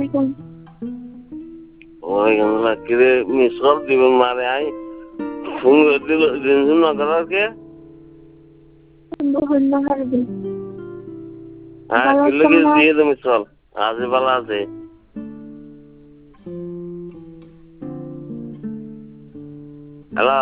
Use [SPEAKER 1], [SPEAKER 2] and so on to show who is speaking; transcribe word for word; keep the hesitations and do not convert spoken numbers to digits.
[SPEAKER 1] আলাইকুম।
[SPEAKER 2] ওয়ালাইকুম আসসালাম। কিরে মিস কল দিবেন মারে আই ফোন দিল দিন না করার কে
[SPEAKER 1] ধন্যবাদ।
[SPEAKER 2] হ্যাঁ কিলো কি দিয়ে দে মিস কল আজ ভালো আছে